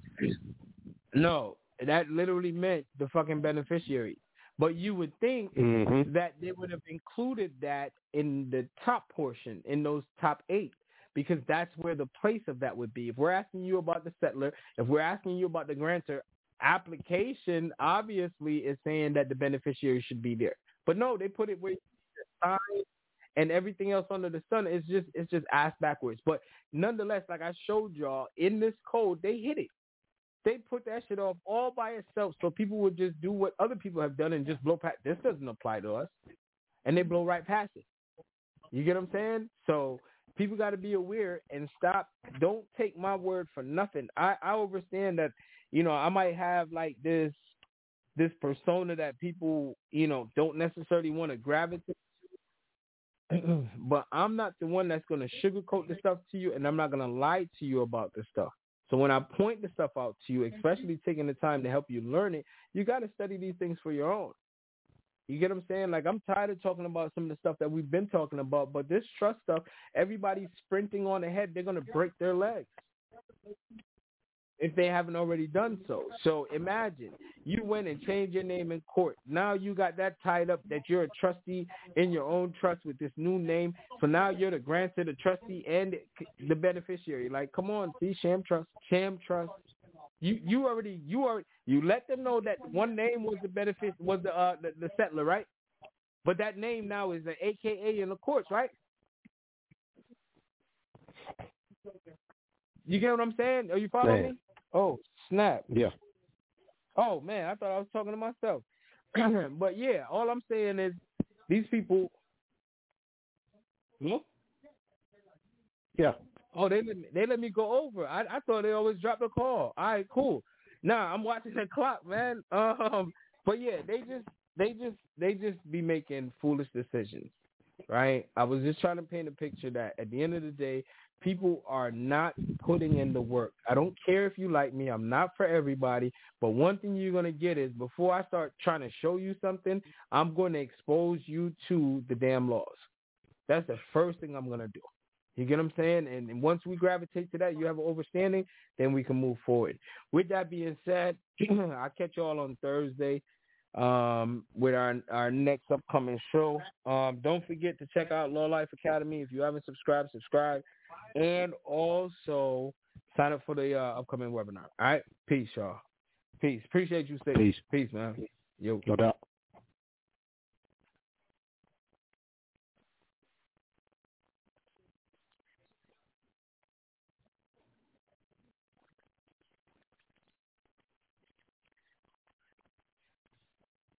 No, that literally meant the fucking beneficiary. But you would think mm-hmm. that they would have included that in the top portion, in those top eight, because that's where the place of that would be. If we're asking you about the settler, if we're asking you about the grantor, application obviously is saying that the beneficiary should be there. But no, they put it where the sign and everything else under the sun is just it's just ass backwards. But nonetheless, like I showed y'all, in this code, they hit it. They put that shit off all by itself so people would just do what other people have done and just blow past. This doesn't apply to us. And they blow right past it. You get what I'm saying? So people got to be aware and stop. Don't take my word for nothing. I, I understand that, you know, I might have like this this persona that people, you know, don't necessarily want to gravitate to. But I'm not the one that's going to sugarcoat the stuff to you, and I'm not going to lie to you about the stuff. So when I point the stuff out to you, especially taking the time to help you learn it, you got to study these things for your own. You get what I'm saying? Like, I'm tired of talking about some of the stuff that we've been talking about, but this trust stuff, everybody's sprinting on ahead. They're going to break their legs if they haven't already done so. So imagine you went and changed your name in court. Now you got that tied up that you're a trustee in your own trust with this new name. So now you're the grantor, the trustee, and the beneficiary. Like, come on, see, sham trust, sham trust. You you already you are you let them know that one name was the benefit was the uh the, the settler, right? But that name now is an A K A in the courts, right? You get what I'm saying? Are you following man. me? Oh, snap. Yeah. Oh, man, I thought I was talking to myself. But, yeah, all I'm saying is these people. Hello? Yeah. Oh, they let me, they let me go over. I, I thought they always dropped the call. All right, cool. Nah, I'm watching the clock, man. Um, But, yeah, they just they just they just be making foolish decisions, right? I was just trying to paint a picture that at the end of the day, people are not putting in the work. I don't care if you like me. I'm not for everybody. But one thing you're going to get is before I start trying to show you something, I'm going to expose you to the damn laws. That's the first thing I'm going to do. You get what I'm saying? And, and once we gravitate to that, you have an understanding, then we can move forward. With that being said, I'll catch you all on Thursday um, with our our next upcoming show. Um, don't forget to check out Law Life Academy. If you haven't subscribed, subscribe. And also sign up for the uh, upcoming webinar. All right? Peace, y'all. Peace. Appreciate you, Steve. Peace. Peace, man. Yo. No doubt.